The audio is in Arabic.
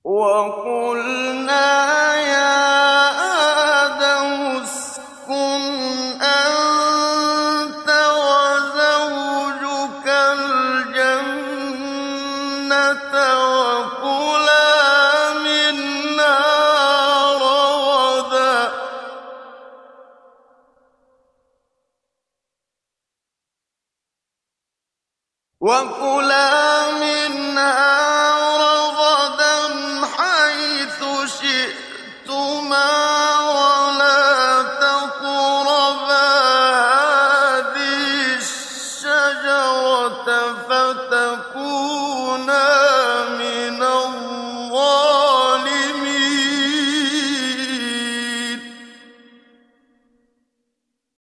وَقُلْنَا يَا آدَمُ اسْكُنْ أَنتَ وَزَوْجُكَ الْجَنَّةَ وَكُلَا مِنْهَا رَغَدًا حَيْثُ شِئْتُمَا وَلَا تَقْرَبَا هَٰذِهِ الشَّجَرَةَ فَتَكُونَا